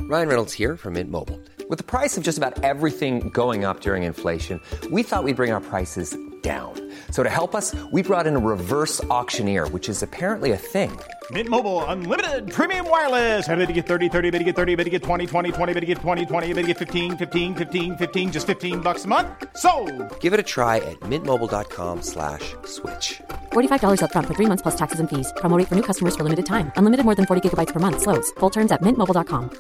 Ryan Reynolds here from Mint Mobile. With the price of just about everything going up during inflation, we thought we'd bring our prices down. So to help us, we brought in a reverse auctioneer, which is apparently a thing. Mint Mobile Unlimited Premium Wireless. How to get 30, 30, bit to get 30, bit to get 20, 20, 20, bit to get 20, 20, bit to get 15, 15, 15, 15, just $15 a month? Sold! Give it a try at mintmobile.com/switch. $45 up front for 3 months plus taxes and fees. Promo rate for new customers for limited time. Unlimited more than 40 gigabytes per month. Slows full terms at mintmobile.com.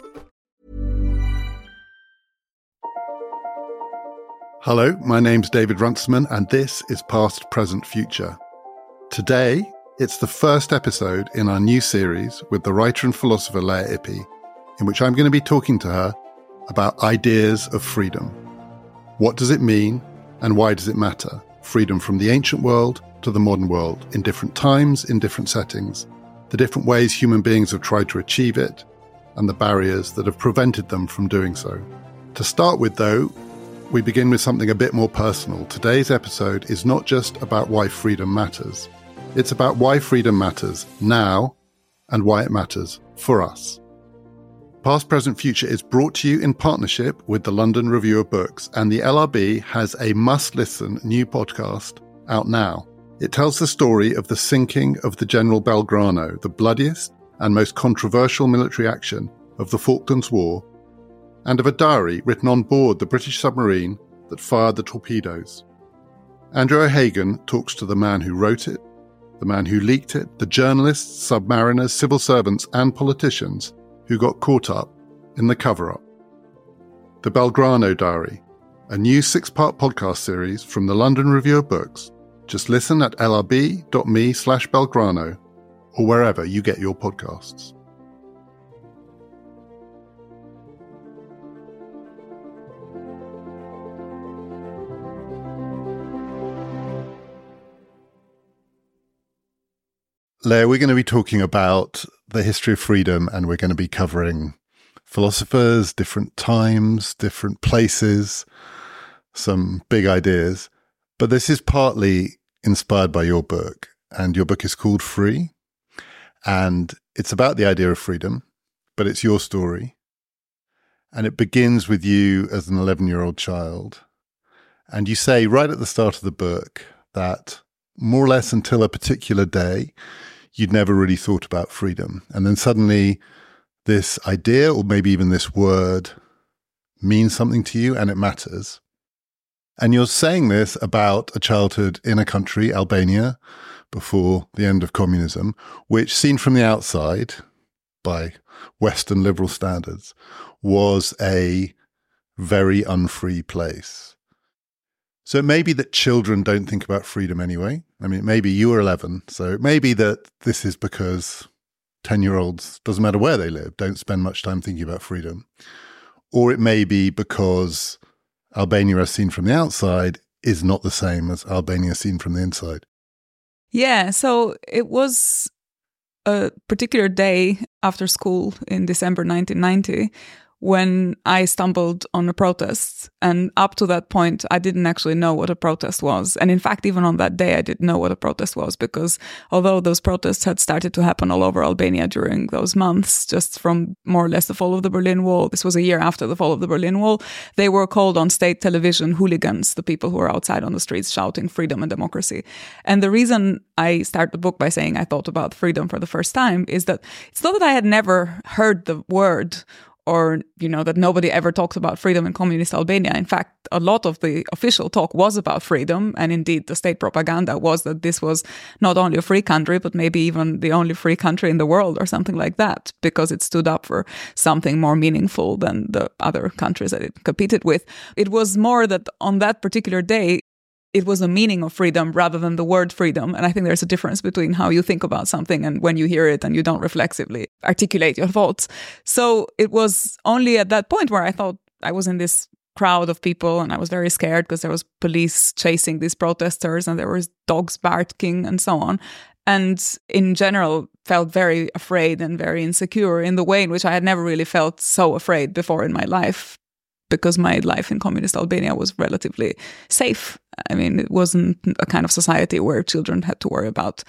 Hello, my name's David Runciman, and this is Past, Present, Future. Today, it's the first episode in our new series with the writer and philosopher Leah Ippy, in which I'm going to be talking to her about ideas of freedom. What does it mean, and why does it matter? Freedom from the ancient world to the modern world, in different times, in different settings, the different ways human beings have tried to achieve it, and the barriers that have prevented them from doing so. To start with, though, we begin with something a bit more personal. Today's episode is not just about why freedom matters. It's about why freedom matters now and why it matters for us. Past, Present, Future is brought to you in partnership with the London Review of Books, and the LRB has a must-listen new podcast out now. It tells the story of the sinking of the General Belgrano, the bloodiest and most controversial military action of the Falklands War, and of a diary written on board the British submarine that fired the torpedoes. Andrew O'Hagan talks to the man who wrote it, the man who leaked it, the journalists, submariners, civil servants and politicians who got caught up in the cover-up. The Belgrano Diary, a new 6-part podcast series from the London Review of Books. Just listen at lrb.me/Belgrano or wherever you get your podcasts. Leah, we're going to be talking about the history of freedom, and we're going to be covering philosophers, different times, different places, some big ideas. But this is partly inspired by your book, and your book is called Free, and it's about the idea of freedom, but it's your story. And it begins with you as an 11-year-old child. And you say right at the start of the book that more or less until a particular day, you'd never really thought about freedom. And then suddenly this idea, or maybe even this word, means something to you and it matters. And you're saying this about a childhood in a country, Albania, before the end of communism, which seen from the outside by Western liberal standards was a very unfree place. So it may be that children don't think about freedom anyway. I mean, maybe you were 11, so it may be that this is because 10-year-olds, doesn't matter where they live, don't spend much time thinking about freedom. Or it may be because Albania as seen from the outside is not the same as Albania seen from the inside. Yeah, so it was a particular day after school in December 1990 when I stumbled on a protest. And up to that point, I didn't actually know what a protest was. And in fact, even on that day, I didn't know what a protest was, because although those protests had started to happen all over Albania during those months, just from more or less the fall of the Berlin Wall, this was a year after the fall of the Berlin Wall, they were called on state television hooligans, the people who were outside on the streets shouting freedom and democracy. And the reason I start the book by saying I thought about freedom for the first time is that it's not that I had never heard the word, or, that nobody ever talked about freedom in communist Albania. In fact, a lot of the official talk was about freedom. And indeed, the state propaganda was that this was not only a free country, but maybe even the only free country in the world or something like that, because it stood up for something more meaningful than the other countries that it competed with. It was more that on that particular day, it was a meaning of freedom rather than the word freedom. And I think there's a difference between how you think about something and when you hear it and you don't reflexively articulate your thoughts. So it was only at that point where I thought I was in this crowd of people and I was very scared because there was police chasing these protesters and there was dogs barking and so on. And in general, felt very afraid and very insecure in the way in which I had never really felt so afraid before in my life, because my life in communist Albania was relatively safe. I mean, it wasn't a kind of society where children had to worry about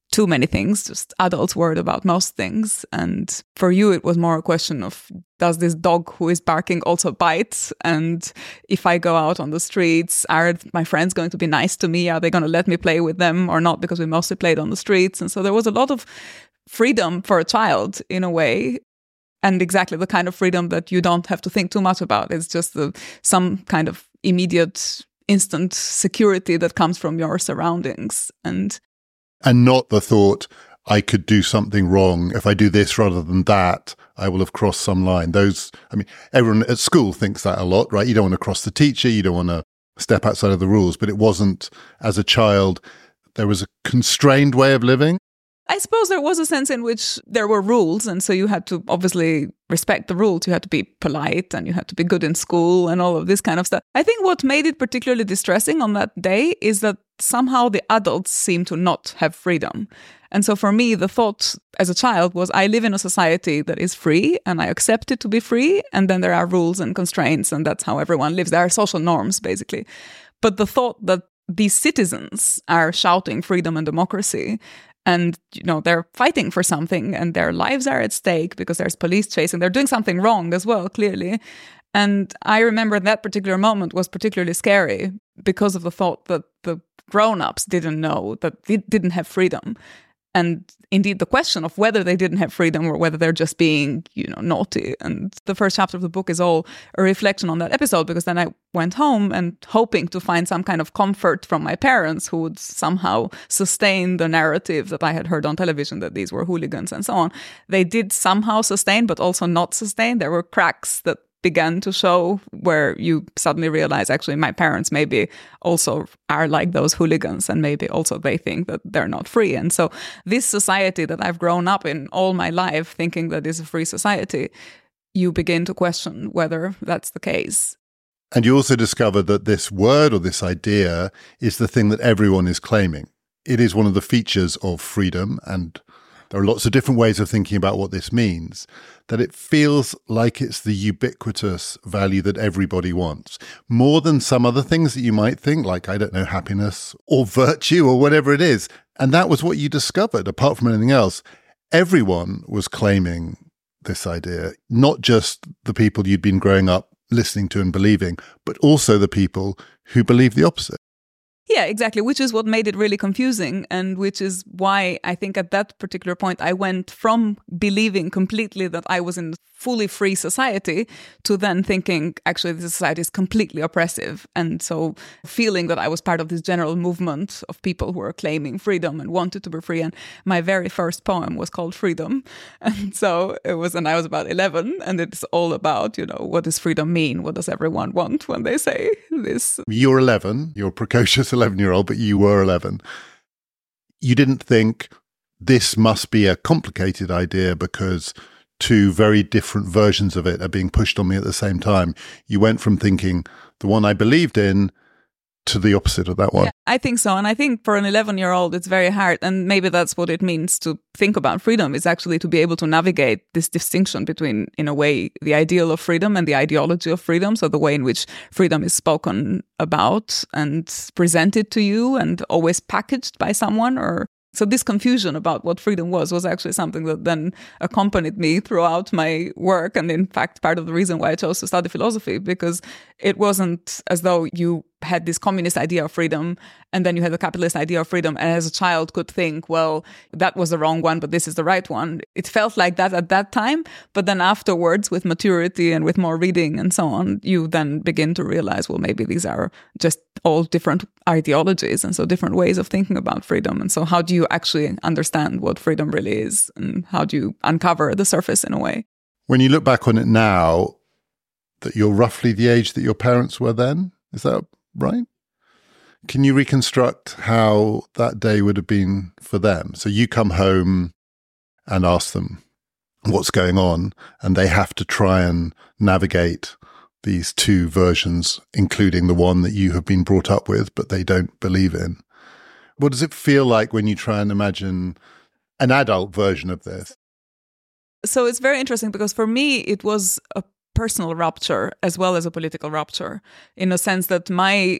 too many things, just adults worried about most things. And for you, it was more a question of, does this dog who is barking also bite? And if I go out on the streets, are my friends going to be nice to me? Are they going to let me play with them or not? Because we mostly played on the streets. And so there was a lot of freedom for a child in a way. And exactly the kind of freedom that you don't have to think too much about. It's just some kind of immediate, instant security that comes from your surroundings. And not the thought, I could do something wrong. If I do this rather than that, I will have crossed some line. Everyone at school thinks that a lot, right? You don't want to cross the teacher. You don't want to step outside of the rules. But it wasn't, as a child, there was a constrained way of living. I suppose there was a sense in which there were rules, and so you had to obviously respect the rules. You had to be polite and you had to be good in school and all of this kind of stuff. I think what made it particularly distressing on that day is that somehow the adults seem to not have freedom. And so for me, the thought as a child was, I live in a society that is free and I accept it to be free, and then there are rules and constraints, and that's how everyone lives. There are social norms, basically. But the thought that these citizens are shouting freedom and democracy, and, they're fighting for something and their lives are at stake because there's police chasing. They're doing something wrong as well, clearly. And I remember that particular moment was particularly scary because of the thought that the grown-ups didn't know, that they didn't have freedom. And indeed, the question of whether they didn't have freedom or whether they're just being, naughty. And the first chapter of the book is all a reflection on that episode, because then I went home and hoping to find some kind of comfort from my parents who would somehow sustain the narrative that I had heard on television, that these were hooligans and so on. They did somehow sustain, but also not sustain. There were cracks that began to show where you suddenly realize, actually, my parents maybe also are like those hooligans, and maybe also they think that they're not free. And so this society that I've grown up in all my life thinking that is a free society, you begin to question whether that's the case. And you also discover that this word or this idea is the thing that everyone is claiming. It is one of the features of freedom, and there are lots of different ways of thinking about what this means, that it feels like it's the ubiquitous value that everybody wants, more than some other things that you might think, like, I don't know, happiness or virtue or whatever it is. And that was what you discovered. Apart from anything else, everyone was claiming this idea, not just the people you'd been growing up listening to and believing, but also the people who believe the opposite. Yeah, exactly, which is what made it really confusing, and which is why I think at that particular point I went from believing completely that I was in a fully free society to then thinking, actually, this society is completely oppressive. And so feeling that I was part of this general movement of people who were claiming freedom and wanted to be free. And my very first poem was called Freedom. And so it was, and I was about 11, and it's all about, what does freedom mean? What does everyone want when they say this? You're 11, you're a precocious 11-year-old, but you were 11. You didn't think this must be a complicated idea because two very different versions of it are being pushed on me at the same time. You went from thinking the one I believed in to the opposite of that one. Yeah, I think so. And I think for an 11-year-old, it's very hard. And maybe that's what it means to think about freedom, is actually to be able to navigate this distinction between, in a way, the ideal of freedom and the ideology of freedom. So the way in which freedom is spoken about and presented to you and always packaged by someone. So this confusion about what freedom was actually something that then accompanied me throughout my work. And in fact, part of the reason why I chose to study philosophy, because it wasn't as though you had this communist idea of freedom and then you had the capitalist idea of freedom, and as a child could think, well, that was the wrong one, but this is the right one. It felt like that at that time, but then afterwards, with maturity and with more reading and so on, you then begin to realize, well, maybe these are just all different ideologies and so different ways of thinking about freedom. And so how do you actually understand what freedom really is, and how do you uncover the surface in a way? When you look back on it now, that you're roughly the age that your parents were then, is that right? Can you reconstruct how that day would have been for them? So you come home and ask them what's going on, and they have to try and navigate these two versions, including the one that you have been brought up with, but they don't believe in. What does it feel like when you try and imagine an adult version of this? So it's very interesting, because for me, it was a personal rupture as well as a political rupture, in a sense that my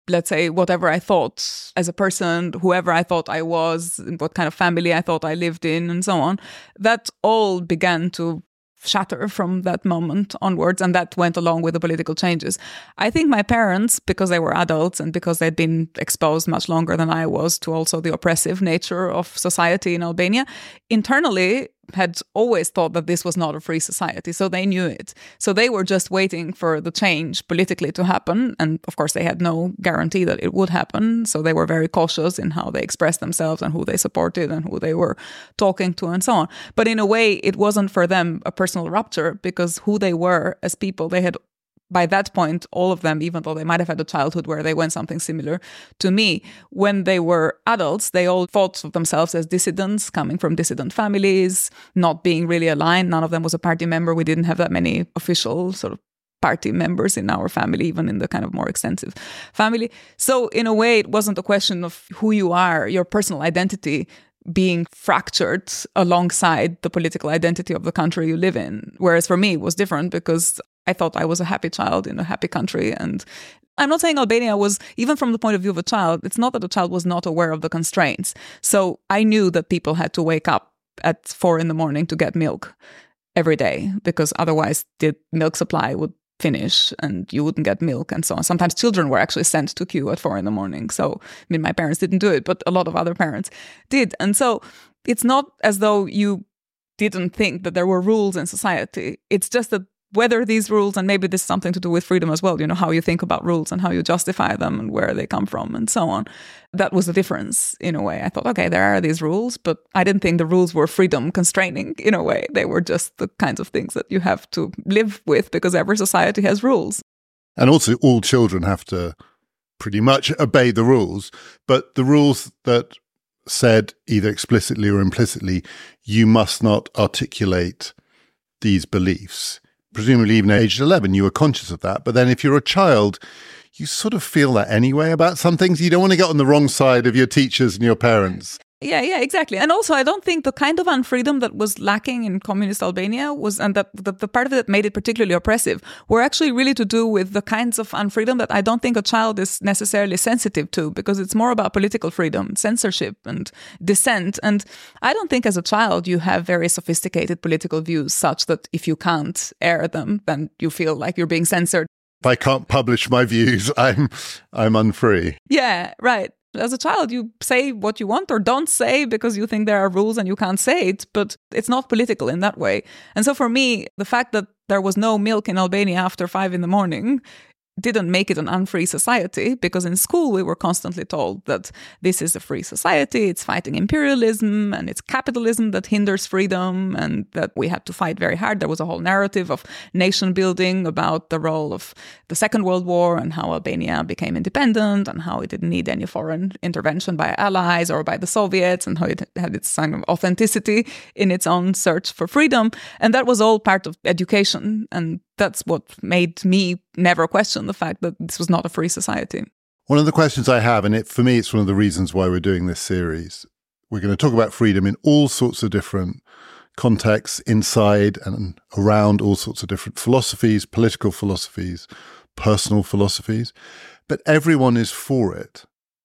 let's say, whatever I thought as a person, whoever I thought I was, what kind of family I thought I lived in, and so on, that all began to shatter from that moment onwards, and that went along with the political changes. I think my parents, because they were adults and because they'd been exposed much longer than I was to also the oppressive nature of society in Albania, internally had always thought that this was not a free society, so they knew it. So they were just waiting for the change politically to happen, and of course they had no guarantee that it would happen, so they were very cautious in how they expressed themselves and who they supported and who they were talking to and so on. But in a way, it wasn't for them a personal rupture, because who they were as people, they had, by that point, all of them, even though they might have had a childhood where they went something similar to me, when they were adults, they all thought of themselves as dissidents, coming from dissident families, not being really aligned. None of them was a party member. We didn't have that many official sort of party members in our family, even in the kind of more extensive family. So in a way, it wasn't a question of who you are, your personal identity being fractured alongside the political identity of the country you live in. Whereas for me, it was different, because I thought I was a happy child in a happy country. And I'm not saying Albania was, even from the point of view of a child, it's not that the child was not aware of the constraints. So I knew that people had to wake up at 4 a.m. to get milk every day, because otherwise the milk supply would finish and you wouldn't get milk and so on. Sometimes children were actually sent to queue at 4 a.m. So, I mean, my parents didn't do it, but a lot of other parents did. And so it's not as though you didn't think that there were rules in society. It's just that whether these rules, and maybe this is something to do with freedom as well, you know, how you think about rules and how you justify them and where they come from and so on. That was the difference in a way. I thought, okay, there are these rules, but I didn't think the rules were freedom constraining in a way. They were just the kinds of things that you have to live with, because every society has rules. And also all children have to pretty much obey the rules, but the rules that said either explicitly or implicitly, you must not articulate these beliefs. Presumably even at age 11, you were conscious of that. But then if you're a child, you sort of feel that anyway about some things. You don't want to get on the wrong side of your teachers and your parents. Yeah, exactly. And also, I don't think the kind of unfreedom that was lacking in communist Albania was, and that the part of it that made it particularly oppressive, were actually really to do with the kinds of unfreedom that I don't think a child is necessarily sensitive to, because it's more about political freedom, censorship and dissent. And I don't think as a child you have very sophisticated political views such that if you can't air them, then you feel like you're being censored. If I can't publish my views, I'm unfree. Yeah, right. As a child, you say what you want or don't say because you think there are rules and you can't say it, but it's not political in that way. And so for me, the fact that there was no milk in Albania after 5 a.m. didn't make it an unfree society, because in school we were constantly told that this is a free society, it's fighting imperialism and it's capitalism that hinders freedom, and that we had to fight very hard. There was a whole narrative of nation building about the role of the Second World War and how Albania became independent and how it didn't need any foreign intervention by allies or by the Soviets, and how it had its kind of authenticity in its own search for freedom. And that was all part of education, and that's what made me never question the fact that this was not a free society. One of the questions I have, and for me, it's one of the reasons why we're doing this series. We're going to talk about freedom in all sorts of different contexts, inside and around all sorts of different philosophies, political philosophies, personal philosophies, but everyone is for it.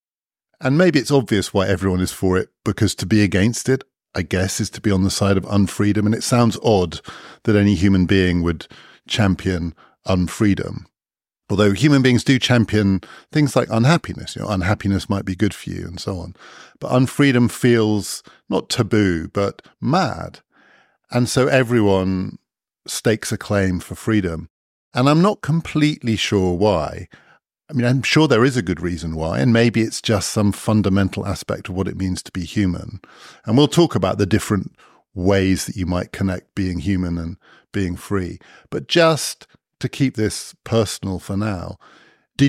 And maybe it's obvious why everyone is for it, because to be against it, I guess, is to be on the side of unfreedom. And it sounds odd that any human being would champion unfreedom. Although human beings do champion things like unhappiness. You know, unhappiness might be good for you and so on. But unfreedom feels not taboo, but mad. And so everyone stakes a claim for freedom. And I'm not completely sure why. I mean, I'm sure there is a good reason why, and maybe it's just some fundamental aspect of what it means to be human. And we'll talk about the different ways that you might connect being human and being free. But just to keep this personal for now, do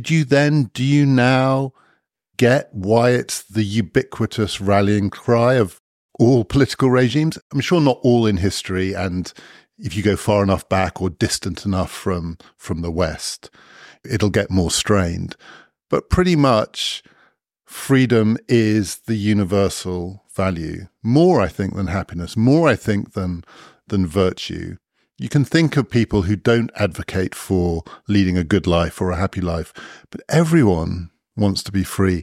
you now get why it's the ubiquitous rallying cry of all political regimes? I'm sure not all in history, and if you go far enough back or distant enough from the West, it'll get more strained. But pretty much freedom is the universal value. More, I think, than happiness. More, I think, than virtue. You can think of people who don't advocate for leading a good life or a happy life, but everyone wants to be free.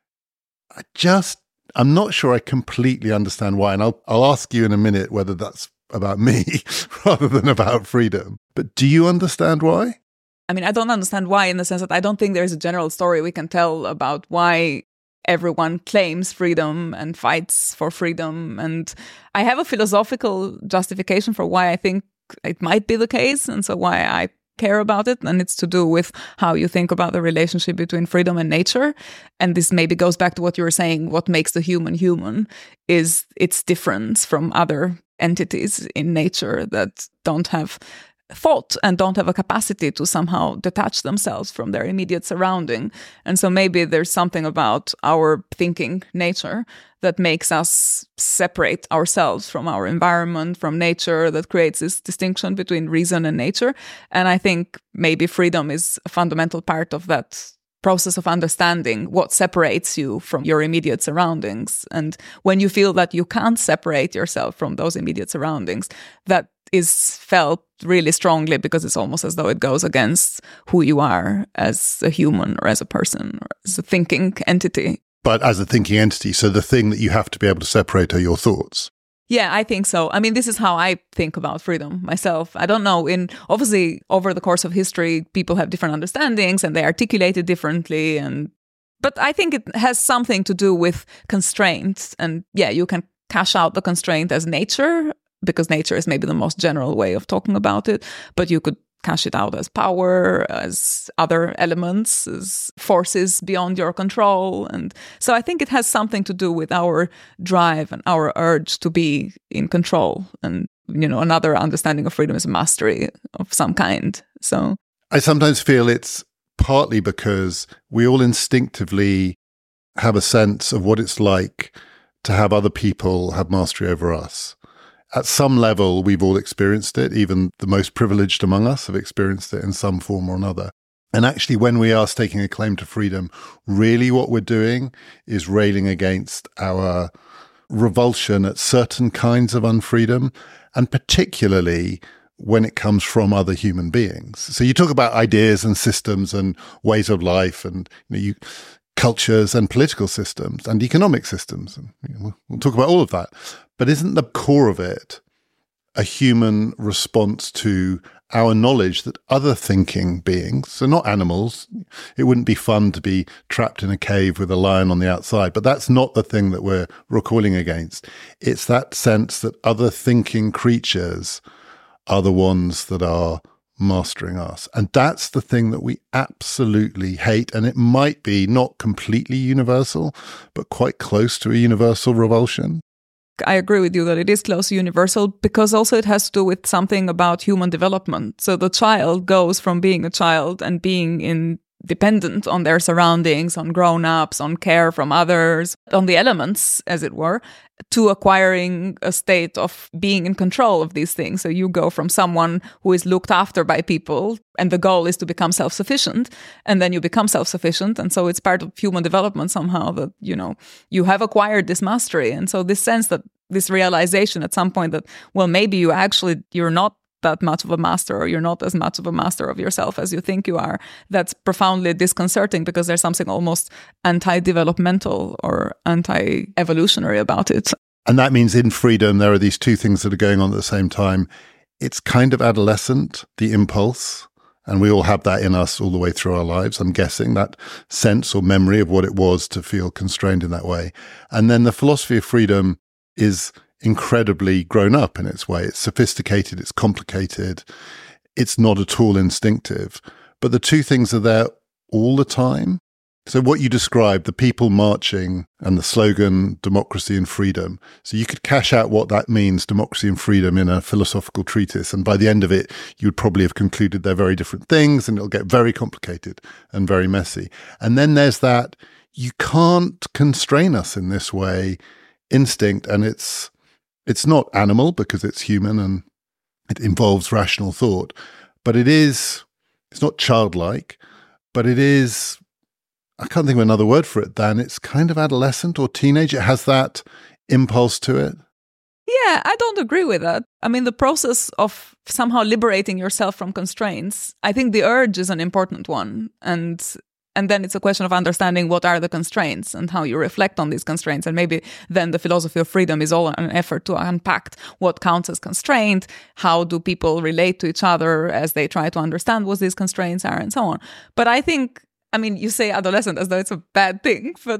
I'm not sure I completely understand why. And I'll ask you in a minute whether that's about me rather than about freedom. But do you understand why? I mean, I don't understand why, in the sense that I don't think there's a general story we can tell about why everyone claims freedom and fights for freedom. And I have a philosophical justification for why I think it might be the case, and so why I care about it. And it's to do with how you think about the relationship between freedom and nature. And this maybe goes back to what you were saying. What makes the human human is its difference from other entities in nature that don't have thought and don't have a capacity to somehow detach themselves from their immediate surrounding. And so maybe there's something about our thinking nature that makes us separate ourselves from our environment, from nature, that creates this distinction between reason and nature. And I think maybe freedom is a fundamental part of that process of understanding what separates you from your immediate surroundings. And when you feel that you can't separate yourself from those immediate surroundings, that is felt really strongly, because it's almost as though it goes against who you are as a human or as a person or as a thinking entity. But as a thinking entity, so the thing that you have to be able to separate are your thoughts. Yeah, I think so. I mean, this is how I think about freedom myself. I don't know. Obviously, over the course of history, people have different understandings and they articulate it differently. But I think it has something to do with constraints. And yeah, you can cash out the constraint as nature, because nature is maybe the most general way of talking about it. But you could cash it out as power, as other elements, as forces beyond your control. And so I think it has something to do with our drive and our urge to be in control. And, another understanding of freedom is mastery of some kind. So I sometimes feel it's partly because we all instinctively have a sense of what it's like to have other people have mastery over us. At some level, we've all experienced it. Even the most privileged among us have experienced it in some form or another. And actually, when we are staking a claim to freedom, really what we're doing is railing against our revulsion at certain kinds of unfreedom, and particularly when it comes from other human beings. So you talk about ideas and systems and ways of life and cultures and political systems and economic systems. And we'll talk about all of that. But isn't the core of it a human response to our knowledge that other thinking beings, so not animals, it wouldn't be fun to be trapped in a cave with a lion on the outside, but that's not the thing that we're recoiling against. It's that sense that other thinking creatures are the ones that are mastering us. And that's the thing that we absolutely hate. And it might be not completely universal, but quite close to a universal revulsion. I agree with you that it is close to universal, because also it has to do with something about human development. So the child goes from being a child and being dependent on their surroundings, on grown-ups, on care from others, on the elements, as it were, to acquiring a state of being in control of these things. So you go from someone who is looked after by people, and the goal is to become self-sufficient, and then you become self-sufficient. And so it's part of human development somehow that, you have acquired this mastery. And so this sense that this realization at some point that, well, maybe you're not that much of a master, or you're not as much of a master of yourself as you think you are, that's profoundly disconcerting, because there's something almost anti-developmental or anti-evolutionary about it. And that means in freedom, there are these two things that are going on at the same time. It's kind of adolescent, the impulse, and we all have that in us all the way through our lives, I'm guessing, that sense or memory of what it was to feel constrained in that way. And then the philosophy of freedom is incredibly grown up in its way. It's sophisticated, it's complicated, it's not at all instinctive. But the two things are there all the time. So what you described, the people marching and the slogan, democracy and freedom. So you could cash out what that means, democracy and freedom, in a philosophical treatise. And by the end of it, you would probably have concluded they're very different things, and it'll get very complicated and very messy. And then there's that, you can't constrain us in this way, instinct, and it's not animal because it's human and it involves rational thought, but it's not childlike, but it is, I can't think of another word for it than, it's kind of adolescent or teenage. It has that impulse to it. Yeah, I don't agree with that. I mean, the process of somehow liberating yourself from constraints, I think the urge is an important one. And And then it's a question of understanding what are the constraints and how you reflect on these constraints. And maybe then the philosophy of freedom is all an effort to unpack what counts as constraint, how do people relate to each other as they try to understand what these constraints are, and so on. But I think, I mean, you say adolescent as though it's a bad thing, but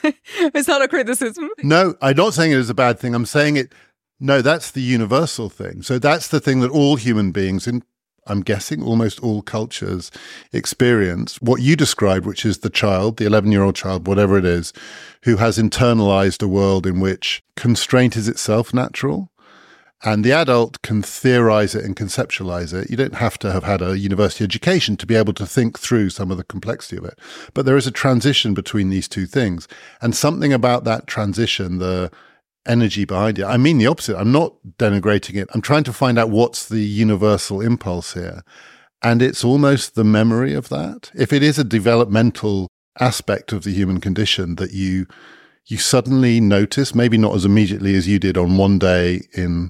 it's not a criticism. No, I'm not saying it is a bad thing. I'm saying no, that's the universal thing. So that's the thing that all human beings, in I'm guessing almost all cultures, experience what you described, which is the child, the 11-year-old child, whatever it is, who has internalized a world in which constraint is itself natural. And the adult can theorize it and conceptualize it. You don't have to have had a university education to be able to think through some of the complexity of it. But there is a transition between these two things. And something about that transition, the energy behind it. I mean the opposite. I'm not denigrating it. I'm trying to find out what's the universal impulse here. And it's almost the memory of that. If it is a developmental aspect of the human condition that you suddenly notice, maybe not as immediately as you did on one day in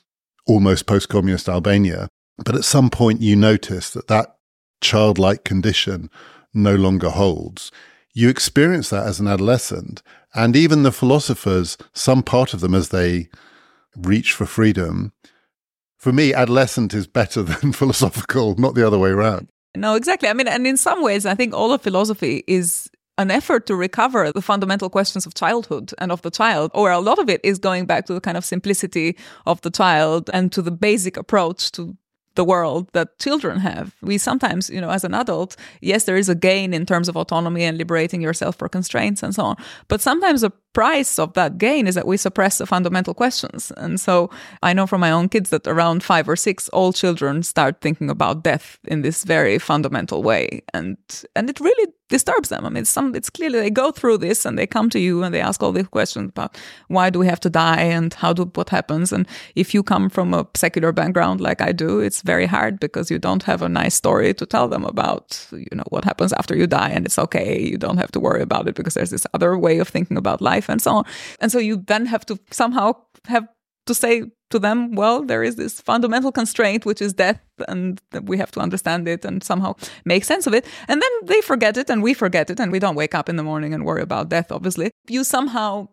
almost post-communist Albania, but at some point you notice that childlike condition no longer holds. You experience that as an adolescent. And even the philosophers, some part of them as they reach for freedom, for me, adolescent is better than philosophical, not the other way around. No, exactly. I mean, and in some ways, I think all of philosophy is an effort to recover the fundamental questions of childhood and of the child, or a lot of it is going back to the kind of simplicity of the child and to the basic approach to the world that children have. We sometimes, as an adult, yes, there is a gain in terms of autonomy and liberating yourself from constraints and so on. But sometimes the price of that gain is that we suppress the fundamental questions. And so I know from my own kids that around 5 or 6, all children start thinking about death in this very fundamental way. And it really disturbs them. I mean, it's clearly they go through this and they come to you and they ask all these questions about why do we have to die and what happens. And if you come from a secular background like I do, it's very hard because you don't have a nice story to tell them about, what happens after you die, and it's okay. You don't have to worry about it because there's this other way of thinking about life and so on. And so you then have to somehow have to say to them, well, there is this fundamental constraint, which is death, and we have to understand it and somehow make sense of it. And then they forget it and we forget it, and we don't wake up in the morning and worry about death, obviously. You somehow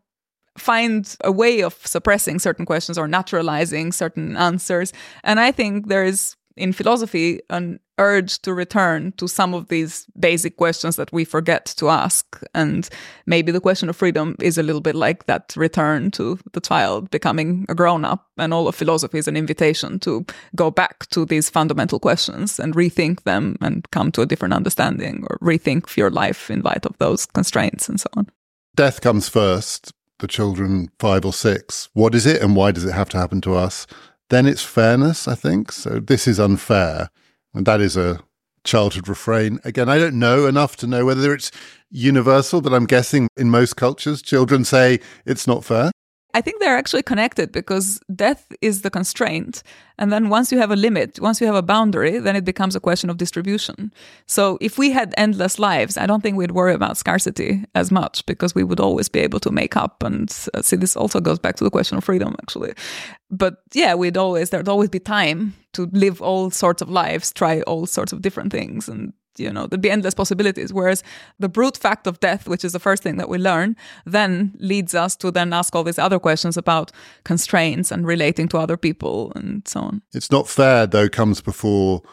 find a way of suppressing certain questions or naturalizing certain answers. And I think there is, in philosophy, an urge to return to some of these basic questions that we forget to ask. And maybe the question of freedom is a little bit like that return to the child becoming a grown-up. And all of philosophy is an invitation to go back to these fundamental questions and rethink them and come to a different understanding, or rethink your life in light of those constraints and so on. Death comes first. The children 5 or 6. What is it and why does it have to happen to us? Then it's fairness, I think. So this is unfair. And that is a childhood refrain. Again, I don't know enough to know whether it's universal, but I'm guessing in most cultures, children say it's not fair. I think they're actually connected because death is the constraint. And then once you have a limit, once you have a boundary, then it becomes a question of distribution. So if we had endless lives, I don't think we'd worry about scarcity as much because we would always be able to make up. And see, this also goes back to the question of freedom, actually. But yeah, there'd always be time to live all sorts of lives, try all sorts of different things. And there'd be endless possibilities. Whereas the brute fact of death, which is the first thing that we learn, then leads us to then ask all these other questions about constraints and relating to other people and so on. It's not fair, though, comes before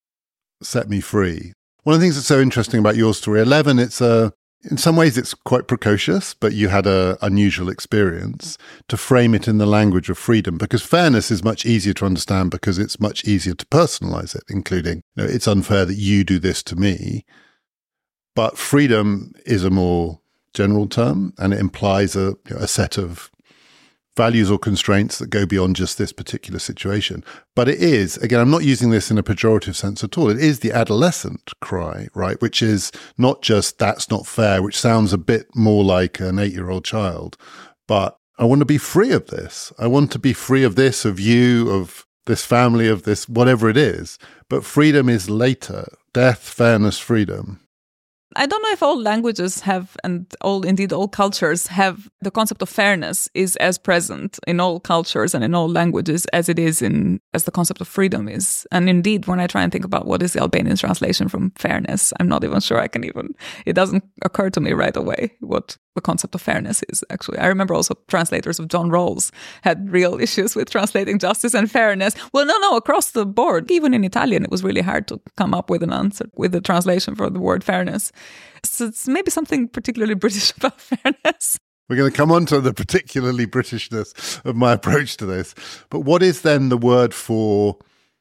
set me free. One of the things that's so interesting about your story, 11, in some ways it's quite precocious, but you had an unusual experience to frame it in the language of freedom, because fairness is much easier to understand because it's much easier to personalize it, including, it's unfair that you do this to me. But freedom is a more general term, and it implies a set of values or constraints that go beyond just this particular situation. But it is, again, I'm not using this in a pejorative sense at all. It is the adolescent cry, right? Which is not just that's not fair, which sounds a bit more like an 8-year-old child, but I want to be free of this. I want to be free of this, of you, of this family, of this, whatever it is. But freedom is later. Death, fairness, freedom. I don't know if all languages have, and all cultures have, the concept of fairness is as present in all cultures and in all languages as it is as the concept of freedom is. And indeed, when I try and think about what is the Albanian translation from fairness, I'm not even sure it doesn't occur to me right away what the concept of fairness is, actually. I remember also translators of John Rawls had real issues with translating justice and fairness. Well, no, across the board. Even in Italian, it was really hard to come up with an answer, with a translation for the word fairness. So it's maybe something particularly British about fairness. We're going to come on to the particularly Britishness of my approach to this. But what is then the word for,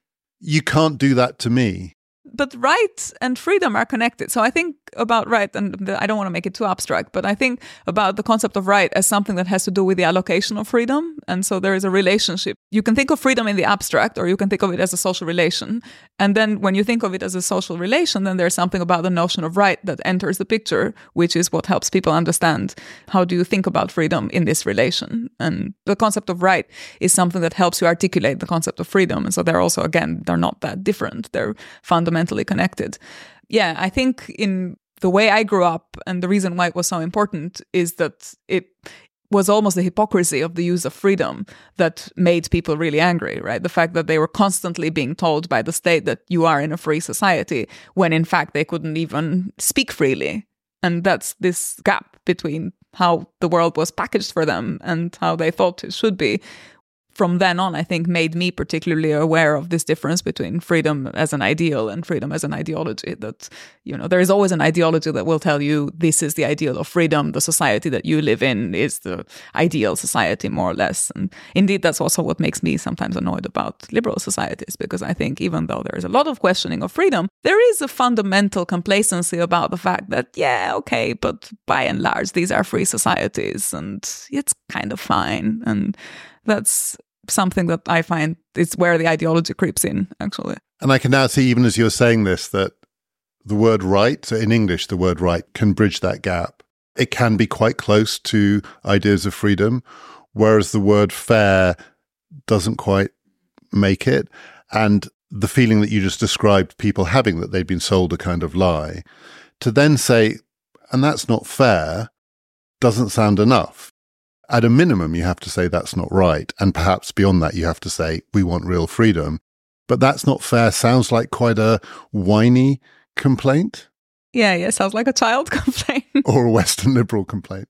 you can't do that to me? But right and freedom are connected. So I think about right, and I don't want to make it too abstract, but I think about the concept of right as something that has to do with the allocation of freedom. And so there is a relationship. You can think of freedom in the abstract, or you can think of it as a social relation. And then when you think of it as a social relation, then there's something about the notion of right that enters the picture, which is what helps people understand how do you think about freedom in this relation. And the concept of right is something that helps you articulate the concept of freedom. And so they're also, again, they're not that different. They're fundamentally connected. Yeah, I think in the way I grew up, and the reason why it was so important is that it was almost the hypocrisy of the use of freedom that made people really angry, right? The fact that they were constantly being told by the state that you are in a free society, when in fact they couldn't even speak freely. And that's this gap between how the world was packaged for them and how they thought it should be. From then on, I think, made me particularly aware of this difference between freedom as an ideal and freedom as an ideology. That, there is always an ideology that will tell you this is the ideal of freedom. The society that you live in is the ideal society, more or less. And indeed, that's also what makes me sometimes annoyed about liberal societies, because I think even though there is a lot of questioning of freedom, there is a fundamental complacency about the fact that, yeah, okay, but by and large, these are free societies and it's kind of fine. And that's something that I find is where the ideology creeps in, actually. And I can now see, even as you're saying this, that the word right, so in English, the word right can bridge that gap. It can be quite close to ideas of freedom, whereas the word fair doesn't quite make it. And the feeling that you just described people having, that they'd been sold a kind of lie, to then say, and that's not fair, doesn't sound enough. At a minimum, you have to say that's not right. And perhaps beyond that, you have to say, we want real freedom. But that's not fair sounds like quite a whiny complaint. Yeah, sounds like a child complaint. Or a Western liberal complaint.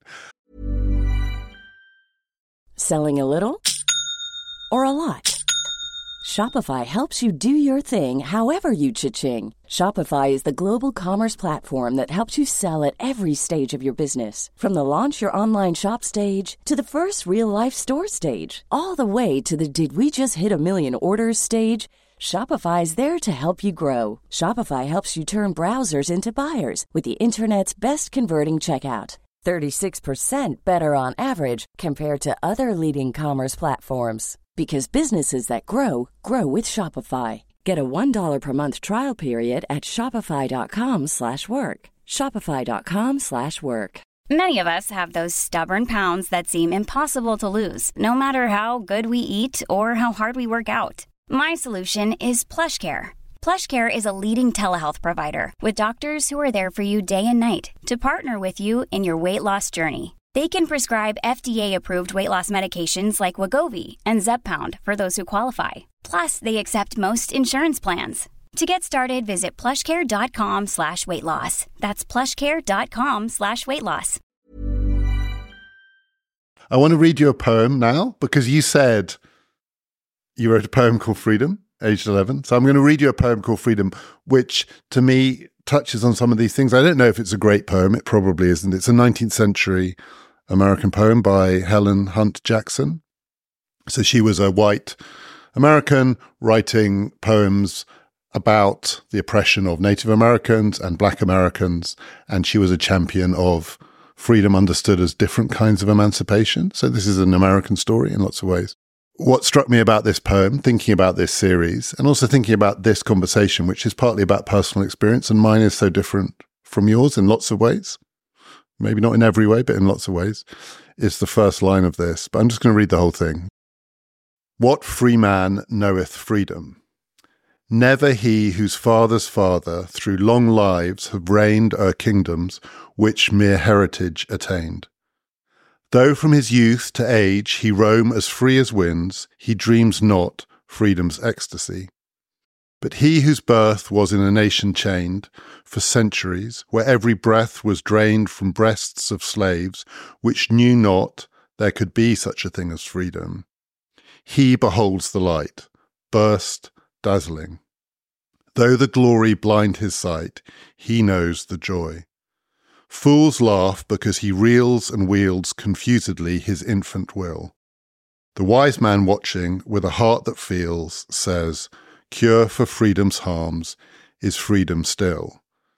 Selling a little or a lot? Shopify helps you do your thing however you cha-ching. Shopify is the global commerce platform that helps you sell at every stage of your business. From the launch your online shop stage to the first real-life store stage, all the way to the did we just hit a million orders stage. Shopify is there to help you grow. Shopify helps you turn browsers into buyers with the internet's best converting checkout. 36% better on average compared to other leading commerce platforms. Because businesses that grow, grow with Shopify. Get a $1 per month trial period at shopify.com/work. Shopify.com/work. Many of us have those stubborn pounds that seem impossible to lose, no matter how good we eat or how hard we work out. My solution is PlushCare. PlushCare is a leading telehealth provider with doctors who are there for you day and night to partner with you in your weight loss journey. They can prescribe FDA-approved weight loss medications like Wegovy and Zepbound for those who qualify. Plus, they accept most insurance plans. To get started, visit plushcare.com/weightloss. That's plushcare.com/weightloss. I want to read you a poem now, because you said you wrote a poem called Freedom, aged 11. So I'm going to read you a poem called Freedom, which to me touches on some of these things. I don't know if it's a great poem. It probably isn't. It's a 19th century American poem by Helen Hunt Jackson. So she was a white American writing poems about the oppression of Native Americans and Black Americans, and she was a champion of freedom understood as different kinds of emancipation. So this is an American story in lots of ways. What struck me about this poem, thinking about this series, and also thinking about this conversation, which is partly about personal experience, and mine is so different from yours in lots of ways, maybe not in every way, but in lots of ways, is the first line of this. But I'm just going to read the whole thing. What free man knoweth freedom? Never he whose father's father through long lives have reigned o'er kingdoms which mere heritage attained. Though from his youth to age he roam as free as winds, he dreams not freedom's ecstasy. But he whose birth was in a nation chained for centuries, where every breath was drained from breasts of slaves, which knew not there could be such a thing as freedom, he beholds the light, burst dazzling. Though the glory blind his sight, he knows the joy. Fools laugh because he reels and wields confusedly his infant will. The wise man watching, with a heart that feels, says, cure for freedom's harms is freedom still.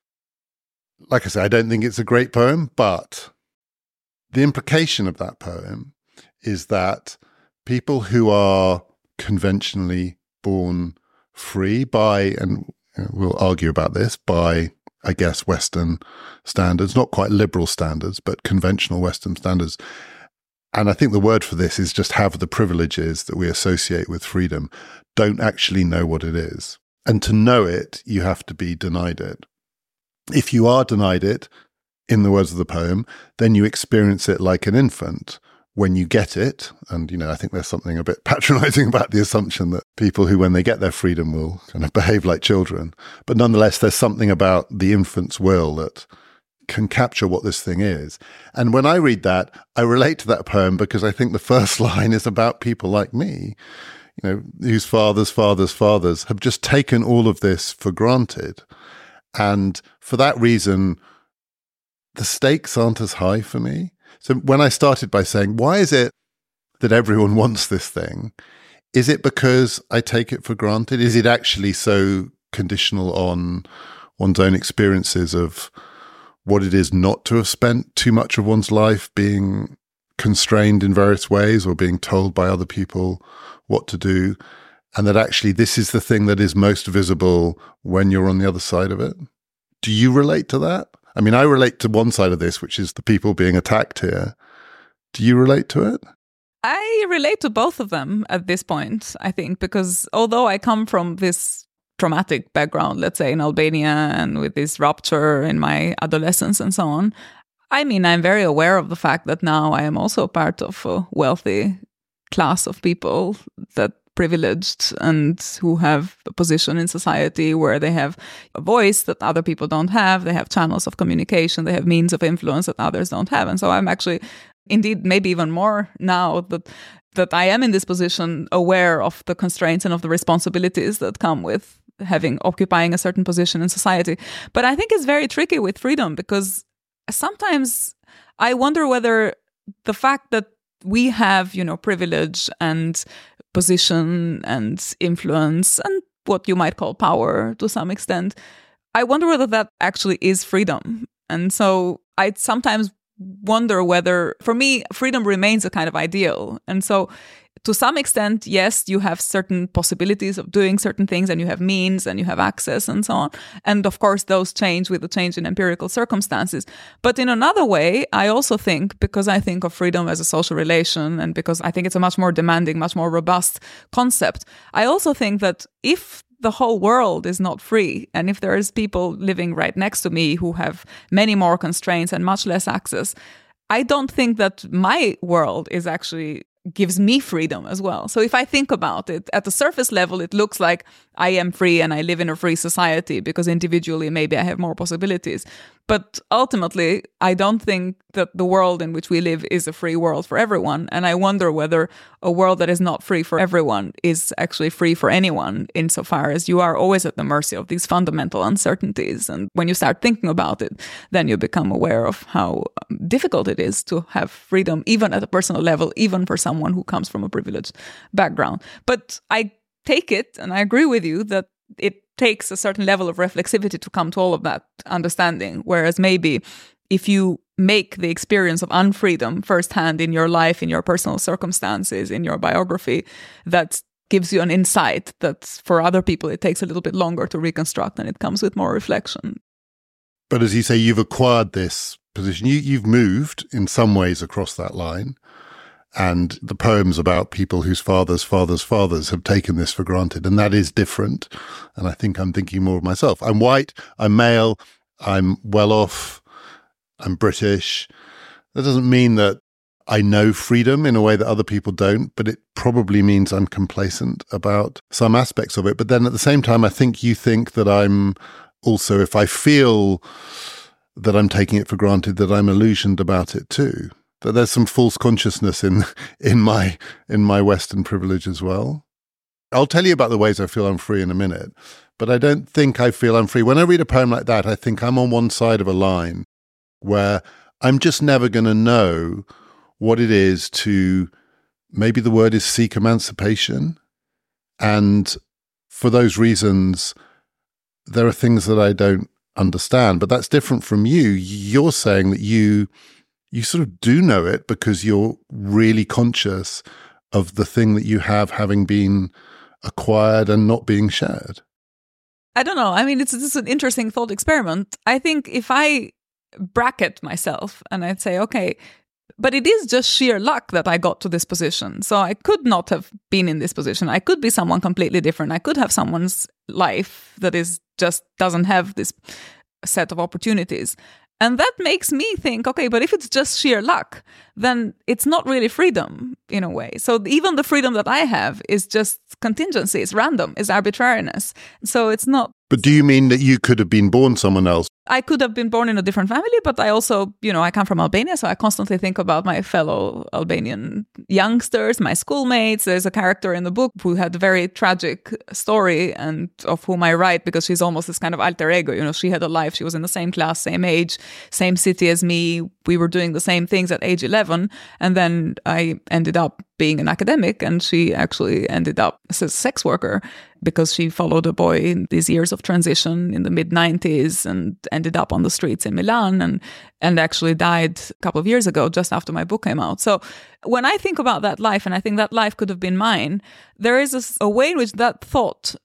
Like I say, I don't think it's a great poem, but the implication of that poem is that people who are conventionally born free by, and we'll argue about this, by, I guess, Western standards, not quite liberal standards, but conventional Western standards. And I think the word for this is just have the privileges that we associate with freedom, don't actually know what it is. And to know it, you have to be denied it. If you are denied it, in the words of the poem, then you experience it like an infant. When you get it, and, I think there's something a bit patronizing about the assumption that people who, when they get their freedom, will kind of behave like children. But nonetheless, there's something about the infant's will that can capture what this thing is. And when I read that, I relate to that poem because I think the first line is about people like me, whose fathers' have just taken all of this for granted. And for that reason, the stakes aren't as high for me. So when I started by saying, why is it that everyone wants this thing? Is it because I take it for granted? Is it actually so conditional on one's own experiences of what it is not to have spent too much of one's life being constrained in various ways or being told by other people what to do, and that actually this is the thing that is most visible when you're on the other side of it? Do you relate to that? I mean, I relate to one side of this, which is the people being attacked here. Do you relate to it? I relate to both of them at this point, I think, because although I come from this traumatic background, let's say in Albania, and with this rupture in my adolescence and so on, I mean, I'm very aware of the fact that now I am also part of a wealthy class of people that privileged and who have a position in society where they have a voice that other people don't have. They have channels of communication. They have means of influence that others don't have. And so I'm actually, indeed, maybe even more now that I am in this position, aware of the constraints and of the responsibilities that come with occupying a certain position in society. But I think it's very tricky with freedom because sometimes I wonder whether the fact that we have, privilege and position and influence and what you might call power to some extent, I wonder whether that actually is freedom. And so I sometimes wonder whether, for me, freedom remains a kind of ideal. And so to some extent, yes, you have certain possibilities of doing certain things and you have means and you have access and so on. And of course, those change with the change in empirical circumstances. But in another way, I also think, because I think of freedom as a social relation and because I think it's a much more demanding, much more robust concept, I also think that if the whole world is not free, and if there is people living right next to me who have many more constraints and much less access, I don't think that my world is actually gives me freedom as well. So if I think about it, at the surface level, it looks like I am free and I live in a free society because individually maybe I have more possibilities. But ultimately, I don't think that the world in which we live is a free world for everyone. And I wonder whether a world that is not free for everyone is actually free for anyone, insofar as you are always at the mercy of these fundamental uncertainties. And when you start thinking about it, then you become aware of how difficult it is to have freedom, even at a personal level, even for someone who comes from a privileged background. But I take it, and I agree with you, that it takes a certain level of reflexivity to come to all of that understanding. Whereas maybe if you make the experience of unfreedom firsthand in your life, in your personal circumstances, in your biography, that gives you an insight that for other people it takes a little bit longer to reconstruct, and it comes with more reflection. But as you say, you've acquired this position. You've moved in some ways across that line. and the poems about people whose fathers' have taken this for granted. And that is different. And I think I'm thinking more of myself. I'm white, I'm male, I'm well off, I'm British. That doesn't mean that I know freedom in a way that other people don't, but it probably means I'm complacent about some aspects of it. But then at the same time, I think you think that I'm also, if I feel that I'm taking it for granted, that I'm illusioned about it too. That there's some false consciousness in my Western privilege as well. I'll tell you about the ways I feel I'm free in a minute, but I don't think I feel I'm free. When I read a poem like that, I think I'm on one side of a line where I'm just never going to know what it is to, maybe the word is seek emancipation. And for those reasons, there are things that I don't understand, but that's different from you. You're saying that you sort of do know it because you're really conscious of the thing that you have having been acquired and not being shared. I don't know. I mean, it's an interesting thought experiment. I think if I bracket myself and I'd say, okay, but it is just sheer luck that I got to this position. So I could not have been in this position. I could be someone completely different. I could have someone's life that is just doesn't have this set of opportunities. And that makes me think, okay, but if it's just sheer luck, then it's not really freedom in a way. So even the freedom that I have is just contingency, it's random, it's arbitrariness. So it's not. But do you mean that you could have been born someone else? I could have been born in a different family, but I also, I come from Albania, so I constantly think about my fellow Albanian youngsters, my schoolmates. There's a character in the book who had a very tragic story and of whom I write because she's almost this kind of alter ego. She had a life. She was in the same class, same age, same city as me. We were doing the same things at age 11. And then I ended up being an academic, and she actually ended up as a sex worker because she followed a boy in these years of transition in the mid-90s and ended up on the streets in Milan and actually died a couple of years ago, just after my book came out. So when I think about that life, and I think that life could have been mine, there is a way in which that thought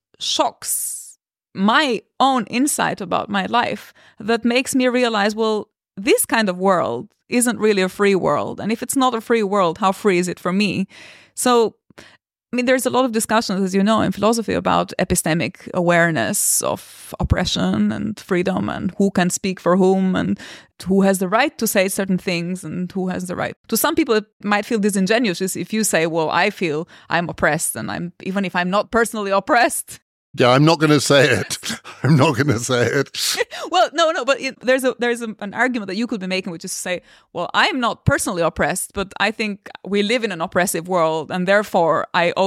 shocks my own insight about my life that makes me realize, well, this kind of world isn't really a free world. And if it's not a free world, how free is it for me? So, there's a lot of discussions, as you know, in philosophy about epistemic awareness of oppression and freedom and who can speak for whom and who has the right to say certain things and who has the right. To some people, it might feel disingenuous if you say, well, I feel I'm oppressed and even if I'm not personally oppressed. Yeah, I'm not going to say it. I'm not going to say it. Well, no, but there's an argument that you could be making, which is to say, well, I'm not personally oppressed, but I think we live in an oppressive world, and therefore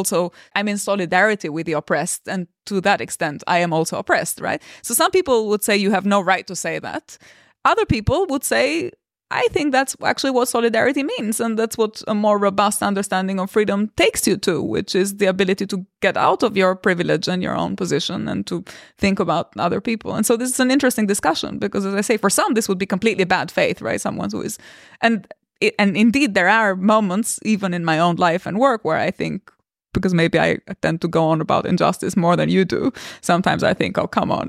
I'm in solidarity with the oppressed, and to that extent, I am also oppressed, right? So some people would say you have no right to say that. Other people would say, I think that's actually what solidarity means, and that's what a more robust understanding of freedom takes you to, which is the ability to get out of your privilege and your own position and to think about other people. And so this is an interesting discussion because, as I say, for some, this would be completely bad faith, right? Someone who is... And indeed, there are moments, even in my own life and work, where I think, because maybe I tend to go on about injustice more than you do, sometimes I think, oh, come on,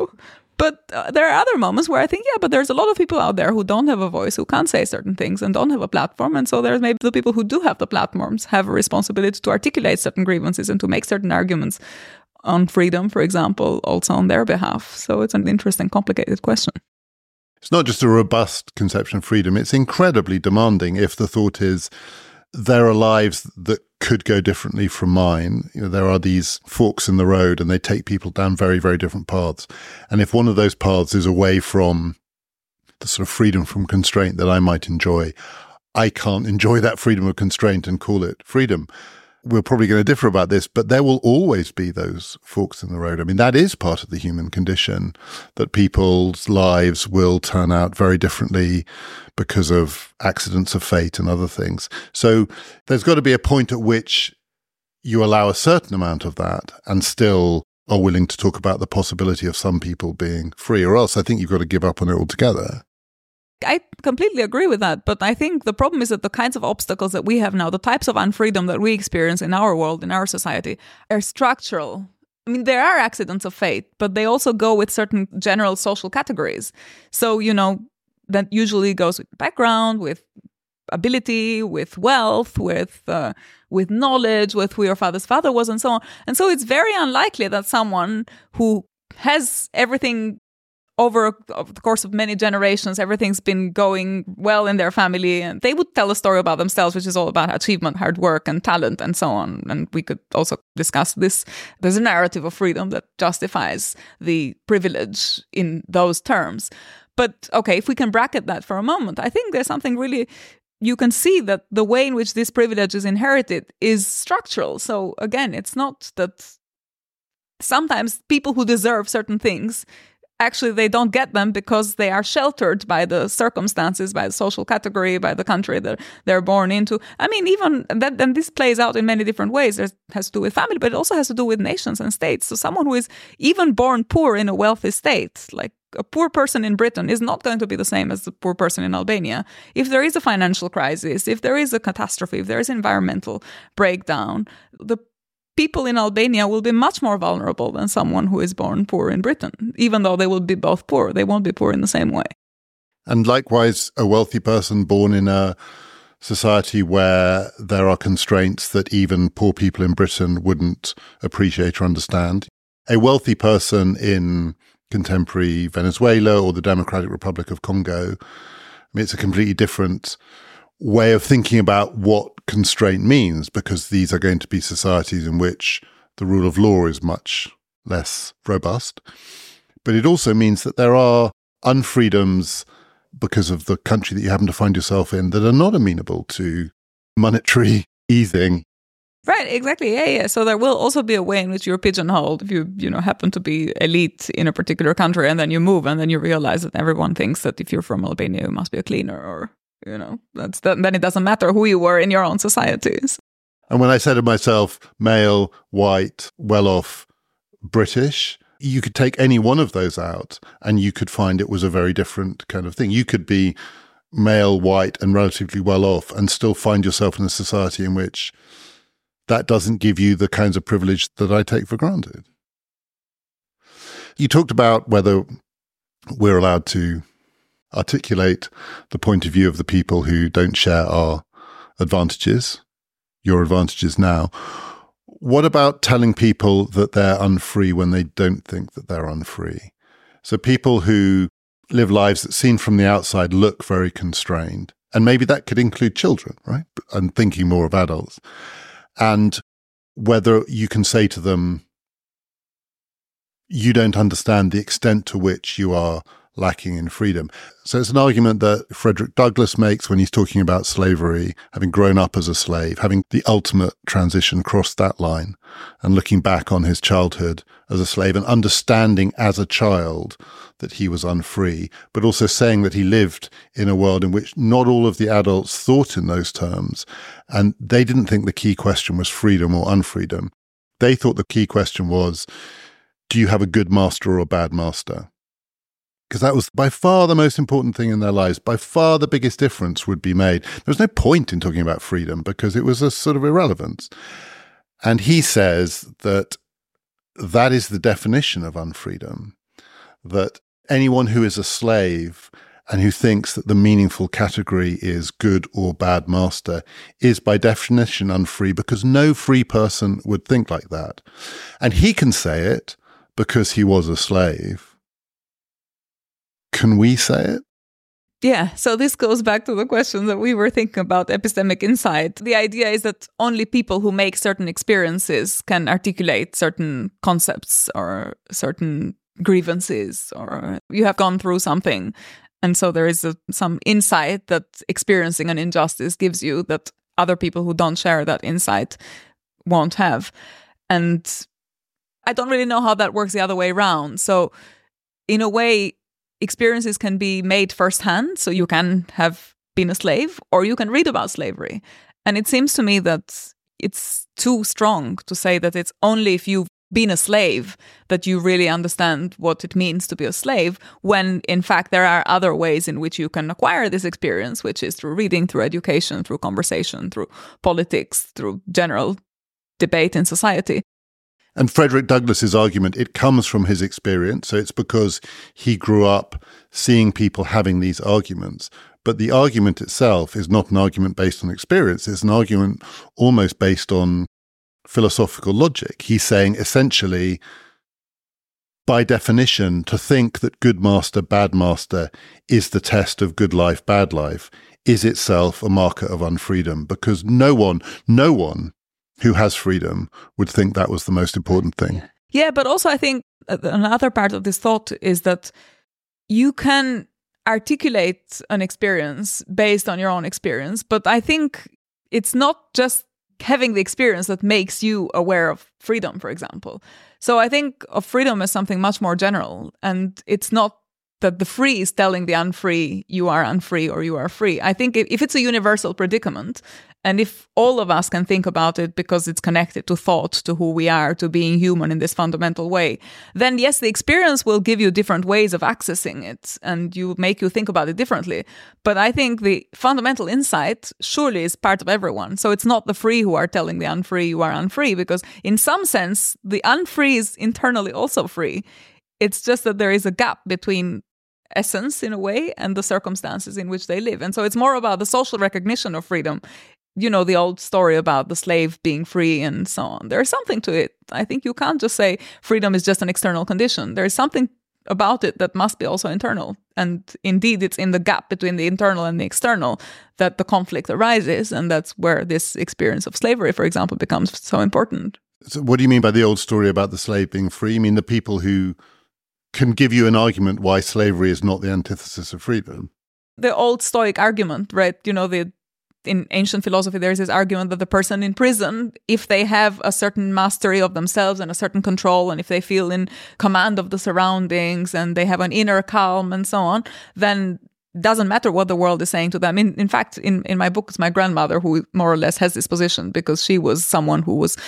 But there are other moments where I think, yeah, but there's a lot of people out there who don't have a voice, who can't say certain things and don't have a platform. And so there's maybe the people who do have the platforms have a responsibility to articulate certain grievances and to make certain arguments on freedom, for example, also on their behalf. So it's an interesting, complicated question. It's not just a robust conception of freedom. It's incredibly demanding if the thought is there are lives that could go differently from mine. There are these forks in the road and they take people down very, very different paths. And if one of those paths is away from the sort of freedom from constraint that I might enjoy, I can't enjoy that freedom of constraint and call it freedom. We're probably going to differ about this, but there will always be those forks in the road. That is part of the human condition, that people's lives will turn out very differently because of accidents of fate and other things. So there's got to be a point at which you allow a certain amount of that and still are willing to talk about the possibility of some people being free, or else I think you've got to give up on it altogether. I completely agree with that, but I think the problem is that the kinds of obstacles that we have now, the types of unfreedom that we experience in our world, in our society, are structural. There are accidents of fate, but they also go with certain general social categories. So, that usually goes with background, with ability, with wealth, with knowledge, with who your father's father was, and so on. And so it's very unlikely that someone who has everything over the course of many generations, everything's been going well in their family, and they would tell a story about themselves, which is all about achievement, hard work, and talent, and so on. And we could also discuss this. There's a narrative of freedom that justifies the privilege in those terms. But okay, if we can bracket that for a moment, I think there's something really, you can see that the way in which this privilege is inherited is structural. So again, it's not that sometimes people who deserve certain things, actually they don't get them because they are sheltered by the circumstances, by the social category, by the country that they're born into. I mean, even that, and this plays out in many different ways. It has to do with family, but it also has to do with nations and states. So someone who is even born poor in a wealthy state, like a poor person in Britain, is not going to be the same as the poor person in Albania. If there is a financial crisis, if there is a catastrophe, if there is environmental breakdown, the people in Albania will be much more vulnerable than someone who is born poor in Britain. Even though they will be both poor, they won't be poor in the same way. And likewise, a wealthy person born in a society where there are constraints that even poor people in Britain wouldn't appreciate or understand. A wealthy person in contemporary Venezuela or the Democratic Republic of Congo, I mean, it's a completely different way of thinking about what constraint means, because these are going to be societies in which the rule of law is much less robust. But it also means that there are unfreedoms because of the country that you happen to find yourself in that are not amenable to monetary easing. Right, exactly. Yeah. So there will also be a way in which you're pigeonholed if you happen to be elite in a particular country, and then you move and then you realize that everyone thinks that if you're from Albania, you must be a cleaner, or then it doesn't matter who you were in your own societies. And when I said to myself, male, white, well-off, British, you could take any one of those out and you could find it was a very different kind of thing. You could be male, white, and relatively well-off and still find yourself in a society in which that doesn't give you the kinds of privilege that I take for granted. You talked about whether we're allowed to articulate the point of view of the people who don't share our advantages, your advantages now. What about telling people that they're unfree when they don't think that they're unfree? So people who live lives that seen from the outside look very constrained, and maybe that could include children, right? I'm thinking more of adults. And whether you can say to them, you don't understand the extent to which you are lacking in freedom. So it's an argument that Frederick Douglass makes when he's talking about slavery, having grown up as a slave, having the ultimate transition cross that line, and looking back on his childhood as a slave and understanding as a child that he was unfree, but also saying that he lived in a world in which not all of the adults thought in those terms, and they didn't think the key question was freedom or unfreedom. They thought the key question was, do you have a good master or a bad master? Because that was by far the most important thing in their lives. By far the biggest difference would be made. There was no point in talking about freedom because it was a sort of irrelevance. And he says that that is the definition of unfreedom, that anyone who is a slave and who thinks that the meaningful category is good or bad master is by definition unfree, because no free person would think like that. And he can say it because he was a slave. Can we say it? Yeah, so this goes back to the question that we were thinking about, epistemic insight. The idea is that only people who make certain experiences can articulate certain concepts or certain grievances, or you have gone through something. And so there is some insight that experiencing an injustice gives you that other people who don't share that insight won't have. And I don't really know how that works the other way around. So in a way, experiences can be made firsthand, so you can have been a slave, or you can read about slavery. And it seems to me that it's too strong to say that it's only if you've been a slave that you really understand what it means to be a slave, when in fact there are other ways in which you can acquire this experience, which is through reading, through education, through conversation, through politics, through general debate in society. And Frederick Douglass's argument, it comes from his experience. So it's because he grew up seeing people having these arguments. But the argument itself is not an argument based on experience. It's an argument almost based on philosophical logic. He's saying essentially, by definition, to think that good master, bad master is the test of good life, bad life, is itself a marker of unfreedom, because no one who has freedom would think that was the most important thing. Yeah, but also I think another part of this thought is that you can articulate an experience based on your own experience, but I think it's not just having the experience that makes you aware of freedom, for example. So I think of freedom as something much more general, and it's not that the free is telling the unfree you are unfree or you are free. I think if it's a universal predicament, and if all of us can think about it because it's connected to thought, to who we are, to being human in this fundamental way, then yes, the experience will give you different ways of accessing it and make you think about it differently. But I think the fundamental insight surely is part of everyone. So it's not the free who are telling the unfree you are unfree, because in some sense, the unfree is internally also free. It's just that there is a gap between essence, in a way, and the circumstances in which they live. And so it's more about the social recognition of freedom. You know, the old story about the slave being free and so on. There's something to it. I think you can't just say freedom is just an external condition. There's something about it that must be also internal. And indeed, it's in the gap between the internal and the external that the conflict arises. And that's where this experience of slavery, for example, becomes so important. So what do you mean by the old story about the slave being free? You mean the people who can give you an argument why slavery is not the antithesis of freedom? The old Stoic argument, right? You know, in ancient philosophy, there's this argument that the person in prison, if they have a certain mastery of themselves and a certain control, and if they feel in command of the surroundings and they have an inner calm and so on, then it doesn't matter what the world is saying to them. In fact, in my book, it's my grandmother who more or less has this position, because she was someone who was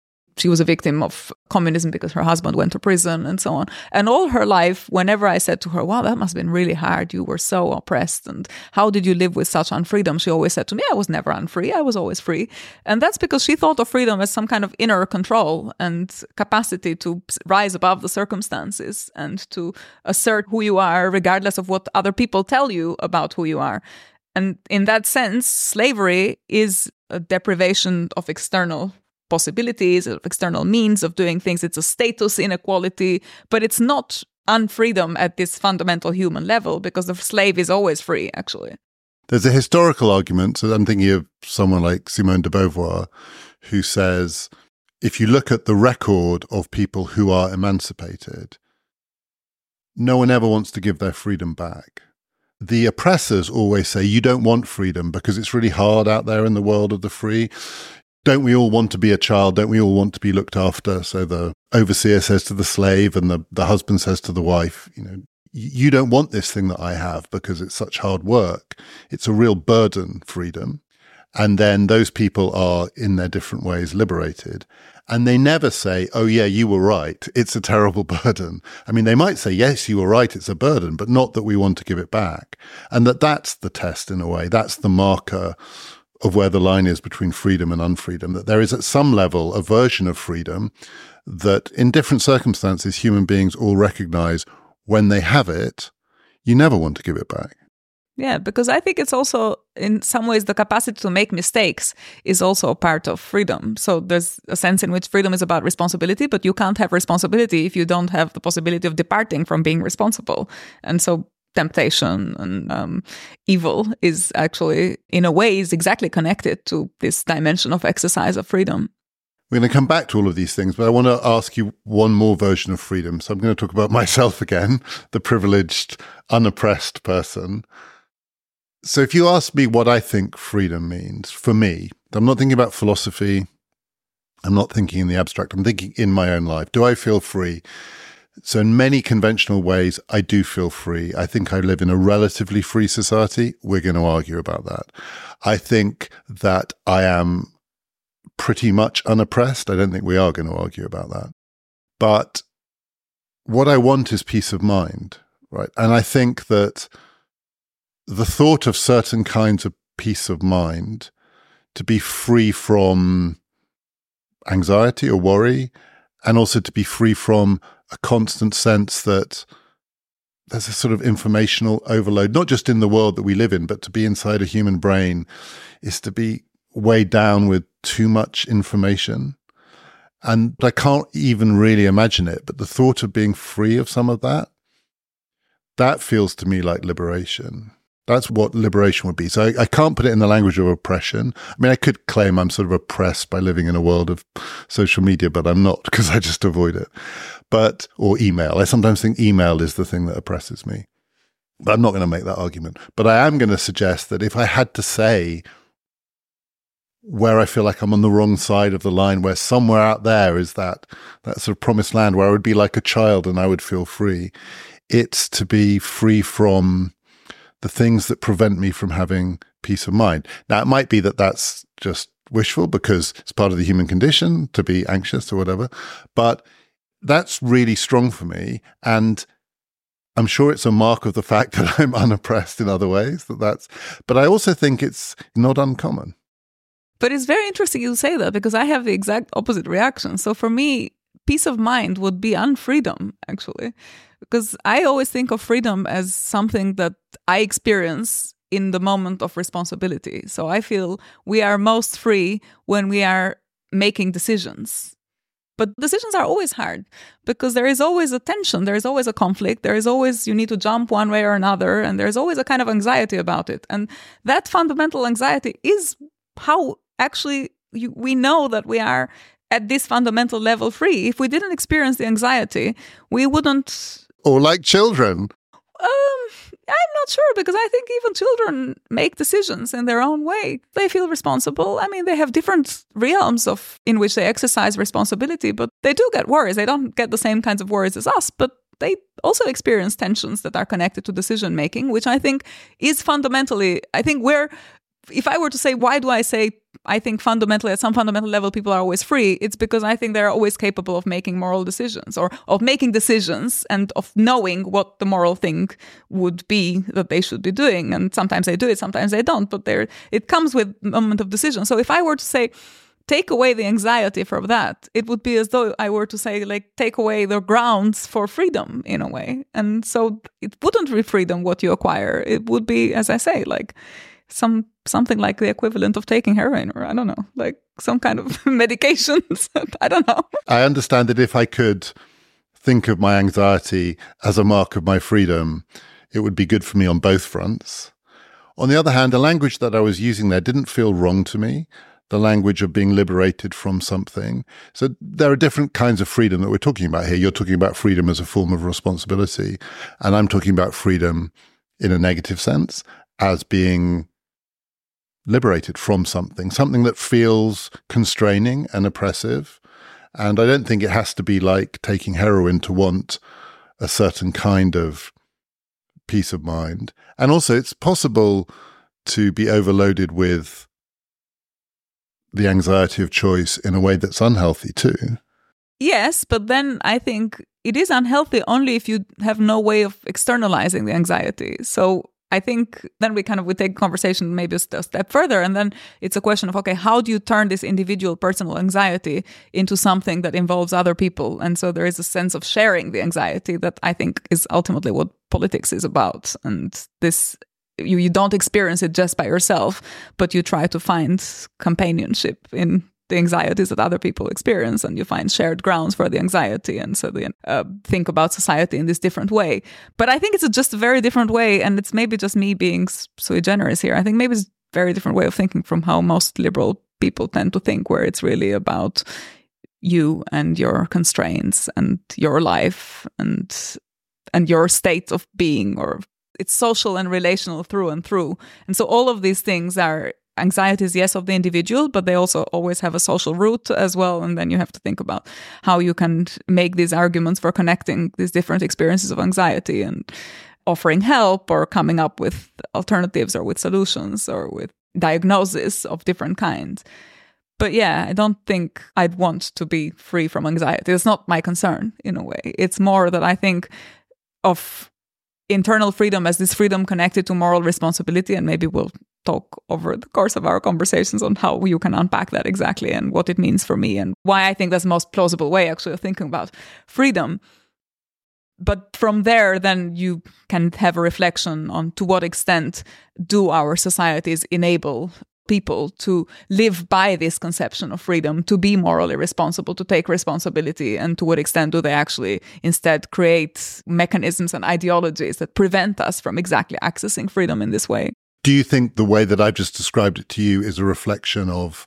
a victim of communism because her husband went to prison and so on. And all her life, whenever I said to her, wow, that must have been really hard. You were so oppressed. And how did you live with such unfreedom? She always said to me, I was never unfree. I was always free. And that's because she thought of freedom as some kind of inner control and capacity to rise above the circumstances and to assert who you are, regardless of what other people tell you about who you are. And in that sense, slavery is a deprivation of external possibilities, of external means of doing things. It's a status inequality, but it's not unfreedom at this fundamental human level, because the slave is always free, actually. There's a historical argument, so I'm thinking of someone like Simone de Beauvoir, who says, if you look at the record of people who are emancipated, no one ever wants to give their freedom back. The oppressors always say, you don't want freedom because it's really hard out there in the world of the free. Don't we all want to be a child? Don't we all want to be looked after? So the overseer says to the slave, and the husband says to the wife, you know, you don't want this thing that I have because it's such hard work. It's a real burden, freedom. And then those people are in their different ways liberated. And they never say, oh yeah, you were right. It's a terrible burden. I mean, they might say, yes, you were right. It's a burden, but not that we want to give it back. And that's the test in a way. That's the marker of where the line is between freedom and unfreedom, that there is at some level a version of freedom that in different circumstances, human beings all recognize when they have it, you never want to give it back. Yeah, because I think it's also, in some ways, the capacity to make mistakes is also a part of freedom. So there's a sense in which freedom is about responsibility, but you can't have responsibility if you don't have the possibility of departing from being responsible. And so temptation and evil is actually, in a way, is exactly connected to this dimension of exercise of freedom. We're going to come back to all of these things, but I want to ask you one more version of freedom. So I'm going to talk about myself again, the privileged, unoppressed person. So if you ask me what I think freedom means, for me, I'm not thinking about philosophy. I'm not thinking in the abstract. I'm thinking in my own life. Do I feel free? So in many conventional ways, I do feel free. I think I live in a relatively free society. We're going to argue about that. I think that I am pretty much unoppressed. I don't think we are going to argue about that. But what I want is peace of mind, right? And I think that the thought of certain kinds of peace of mind, to be free from anxiety or worry, and also to be free from a constant sense that there's a sort of informational overload, not just in the world that we live in, but to be inside a human brain is to be weighed down with too much information. And I can't even really imagine it, but the thought of being free of some of that, that feels to me like liberation. That's what liberation would be. So I can't put it in the language of oppression. I mean, I could claim I'm sort of oppressed by living in a world of social media, but I'm not, because I just avoid it. Or email. I sometimes think email is the thing that oppresses me. But I'm not going to make that argument. But I am going to suggest that if I had to say where I feel like I'm on the wrong side of the line, where somewhere out there is that sort of promised land where I would be like a child and I would feel free, it's to be free from the things that prevent me from having peace of mind. Now, it might be that that's just wishful because it's part of the human condition to be anxious or whatever, but that's really strong for me. And I'm sure it's a mark of the fact that I'm unoppressed in other ways. But I also think it's not uncommon. But it's very interesting you say that, because I have the exact opposite reaction. So for me, peace of mind would be unfreedom, actually, because I always think of freedom as something that I experience in the moment of responsibility. So I feel we are most free when we are making decisions. But decisions are always hard because there is always a tension, there is always a conflict, there is always, you need to jump one way or another, and there's always a kind of anxiety about it. And that fundamental anxiety is how actually we know that we are at this fundamental level free. If we didn't experience the anxiety, we wouldn't... Or like children. I'm not sure, because I think even children make decisions in their own way. They feel responsible. I mean, they have different realms in which they exercise responsibility, but they do get worries. They don't get the same kinds of worries as us, but they also experience tensions that are connected to decision making, which I think is fundamentally, if I were to say, why do I say I think fundamentally, at some fundamental level, people are always free? It's because I think they're always capable of making moral decisions, or of making decisions and of knowing what the moral thing would be that they should be doing. And sometimes they do it, sometimes they don't, but it comes with a moment of decision. So if I were to say, take away the anxiety from that, it would be as though I were to say, like, take away the grounds for freedom in a way. And so it wouldn't be freedom what you acquire. It would be, as I say, like something like the equivalent of taking heroin, or I don't know, like some kind of medications. I don't know. I understand that if I could think of my anxiety as a mark of my freedom, it would be good for me on both fronts. On the other hand, the language that I was using there didn't feel wrong to me, the language of being liberated from something. So there are different kinds of freedom that we're talking about here. You're talking about freedom as a form of responsibility, and I'm talking about freedom in a negative sense as being liberated from something that feels constraining and oppressive. And I don't think it has to be like taking heroin to want a certain kind of peace of mind. And also it's possible to be overloaded with the anxiety of choice in a way that's unhealthy too. Yes, but then I think it is unhealthy only if you have no way of externalizing the anxiety. So I think then we take conversation maybe a step further, and then it's a question of, okay, how do you turn this individual personal anxiety into something that involves other people? And so there is a sense of sharing the anxiety that I think is ultimately what politics is about. And this, you don't experience it just by yourself, but you try to find companionship in the anxieties that other people experience, and you find shared grounds for the anxiety, and so they think about society in this different way. But I think it's just a very different way, and it's maybe just me being sui generis here. I think maybe it's a very different way of thinking from how most liberal people tend to think, where it's really about you and your constraints and your life and your state of being, or it's social and relational through and through. And so all of these things are anxieties, yes, of the individual, but they also always have a social root as well. And then you have to think about how you can make these arguments for connecting these different experiences of anxiety and offering help, or coming up with alternatives, or with solutions, or with diagnosis of different kinds. But yeah, I don't think I'd want to be free from anxiety. It's not my concern in a way. It's more that I think of internal freedom as this freedom connected to moral responsibility, and maybe we'll talk over the course of our conversations on how you can unpack that exactly and what it means for me and why I think that's the most plausible way actually of thinking about freedom. But from there, then you can have a reflection on to what extent do our societies enable people to live by this conception of freedom, to be morally responsible, to take responsibility, and to what extent do they actually instead create mechanisms and ideologies that prevent us from exactly accessing freedom in this way. Do you think the way that I've just described it to you is a reflection of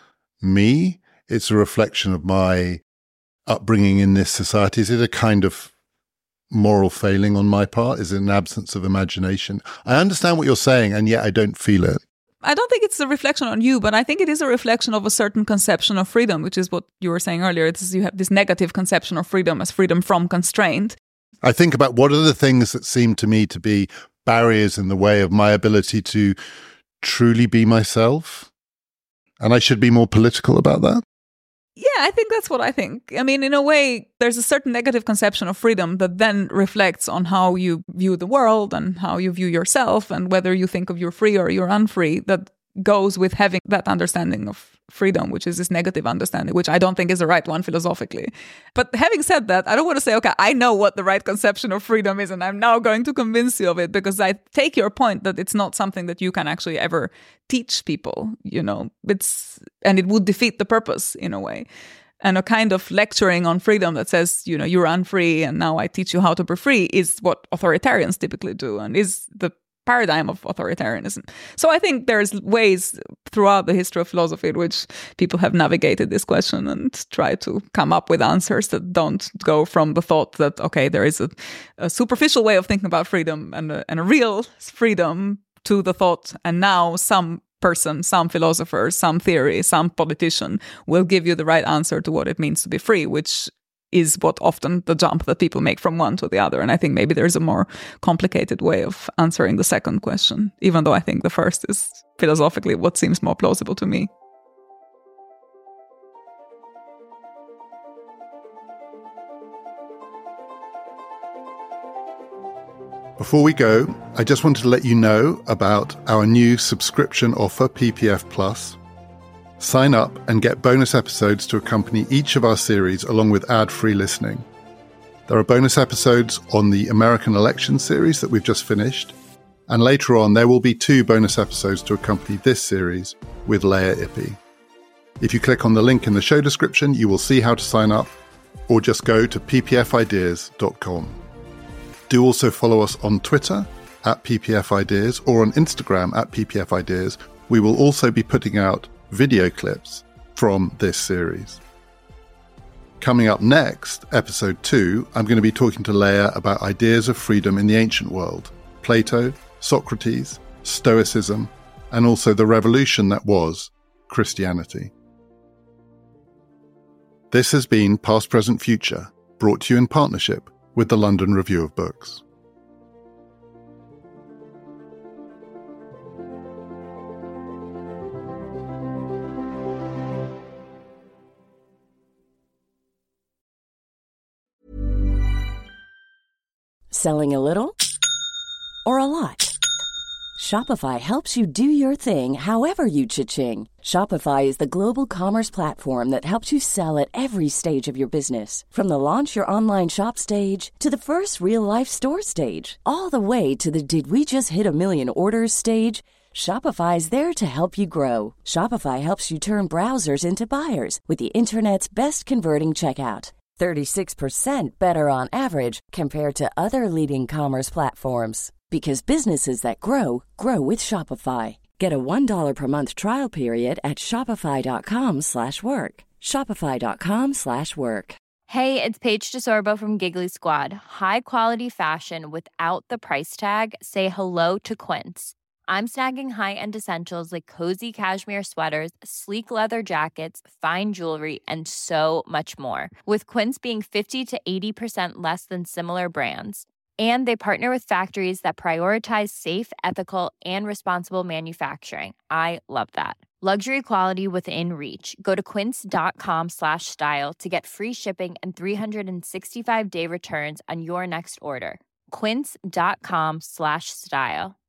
me? It's a reflection of my upbringing in this society? Is it a kind of moral failing on my part? Is it an absence of imagination? I understand what you're saying, and yet I don't feel it. I don't think it's a reflection on you, but I think it is a reflection of a certain conception of freedom, which is what you were saying earlier. You have this negative conception of freedom as freedom from constraint. I think about what are the things that seem to me to be barriers in the way of my ability to truly be myself. And I should be more political about that. Yeah, I think that's what I think. I mean, in a way, there's a certain negative conception of freedom that then reflects on how you view the world and how you view yourself and whether you think of you're free or you're unfree. That goes with having that understanding of freedom, which is this negative understanding, which I don't think is the right one philosophically. But having said that, I don't want to say, okay, I know what the right conception of freedom is, and I'm now going to convince you of it, because I take your point that it's not something that you can actually ever teach people, and it would defeat the purpose in a way. And a kind of lecturing on freedom that says, you're unfree and now I teach you how to be free is what authoritarians typically do and is the paradigm of authoritarianism. So I think there's ways throughout the history of philosophy in which people have navigated this question and try to come up with answers that don't go from the thought that, okay, there is a superficial way of thinking about freedom and a real freedom, to the thought, and now some person, some philosopher, some theory, some politician will give you the right answer to what it means to be free, which is what often the jump that people make from one to the other. And I think maybe there's a more complicated way of answering the second question, even though I think the first is philosophically what seems more plausible to me. Before we go, I just wanted to let you know about our new subscription offer, PPF Plus. Sign up and get bonus episodes to accompany each of our series along with ad-free listening. There are bonus episodes on the American election series that we've just finished, and later on there will be 2 bonus episodes to accompany this series with Leah Ippy. If you click on the link in the show description, you will see how to sign up, or just go to ppfideas.com. Do also follow us on Twitter @ppfideas or on Instagram @ppfideas. We will also be putting out video clips from this series. Coming up next, episode 2, I'm going to be talking to Leah about ideas of freedom in the ancient world, Plato, Socrates, Stoicism, and also the revolution that was Christianity. This has been Past, Present, Future, brought to you in partnership with the London Review of Books. Selling a little or a lot? Shopify helps you do your thing however you cha-ching. Shopify is the global commerce platform that helps you sell at every stage of your business. From the launch your online shop stage to the first real-life store stage, all the way to the did we just hit a million orders stage. Shopify is there to help you grow. Shopify helps you turn browsers into buyers with the internet's best converting checkout. 36% better on average compared to other leading commerce platforms. Because businesses that grow, grow with Shopify. Get a $1 per month trial period at shopify.com/work. Shopify.com/work. Hey, it's Paige DeSorbo from Giggly Squad. High quality fashion without the price tag. Say hello to Quince. I'm snagging high-end essentials like cozy cashmere sweaters, sleek leather jackets, fine jewelry, and so much more. With Quince being 50 to 80% less than similar brands. And they partner with factories that prioritize safe, ethical, and responsible manufacturing. I love that. Luxury quality within reach. Go to quince.com/style to get free shipping and 365-day returns on your next order. Quince.com/style.